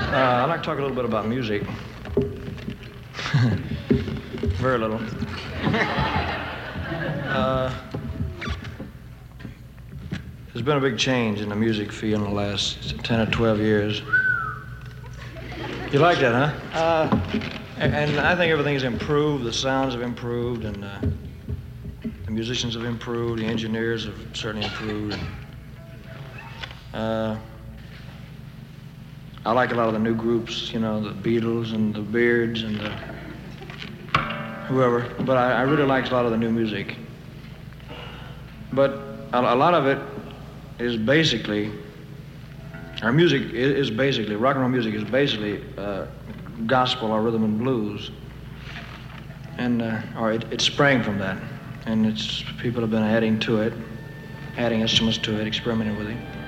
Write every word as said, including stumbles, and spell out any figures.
Uh, I'd like to talk a little bit about music. Very little. Uh, there's been a big change in the music field in the last ten or twelve years. You like that, huh? Uh, and, and I think everything's improved. The sounds have improved, and uh, the musicians have improved. The engineers have certainly improved. And, uh, I like a lot of the new groups, you know, the Beatles and the Beards and the whoever. But I, I really like a lot of the new music. But a, a lot of it is basically, our music is, is basically, rock and roll music is basically uh, gospel or rhythm and blues. And, uh, or it, it sprang from that. And it's, people have been adding to it, adding instruments to it, experimenting with it.